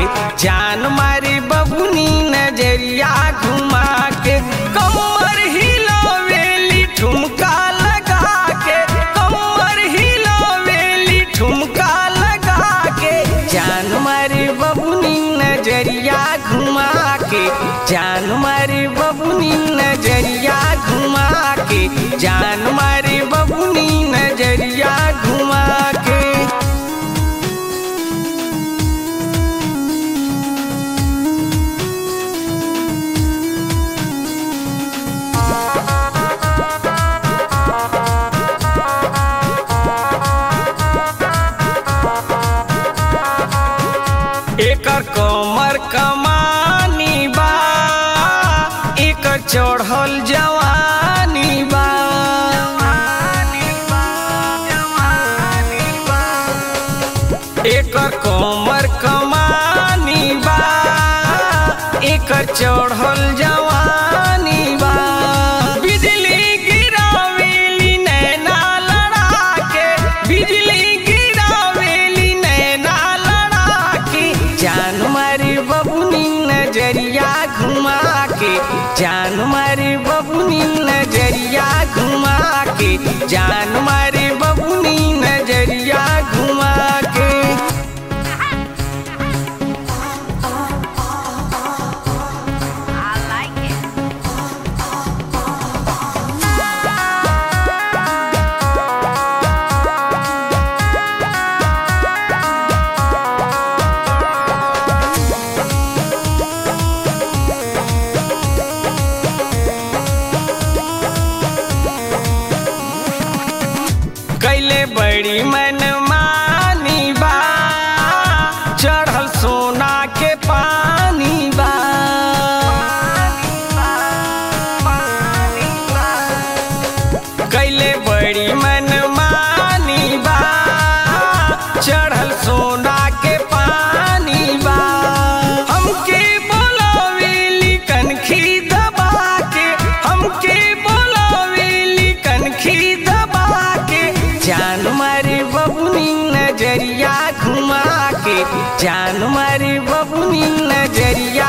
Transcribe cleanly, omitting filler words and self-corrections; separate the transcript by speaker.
Speaker 1: जान मारी बबुनी नजरिया घुमा के कमर हिलावेली ठुमका लगा के कमर हिलावेली ठुमका लगा के जान मारी बबुनी नजरिया घुमा के जान मारी बबुनी नजरिया घुमा के जान मारी बबुनी नजरिया घुमा के एकर कमर कमानी बा एकर चढ़ल जवानी बा एकर कमर कमानी बा एकर चढ़ल जवानी बा बिजली गिरावेली नैना लड़ा के बिजली गिरावेली नैना लड़ा के जान मारी बबुनी नजरिया घुमा के जान मारी बबुनी नजरिया घुमा के जान मारी बबुनी नजरिया घुमा के कैले बड़ी मनमानी बा चढ़ल सोना के पानी बा कैले बड़ी मनमानी बा चढ़ल सोना के पानी बा हमके बोलावेली कनखी दबा के हमके बोलावेली कनखी दबा के जान मारी बबुनी नजरिया घुमा के जान मारी बबुनी नजरिया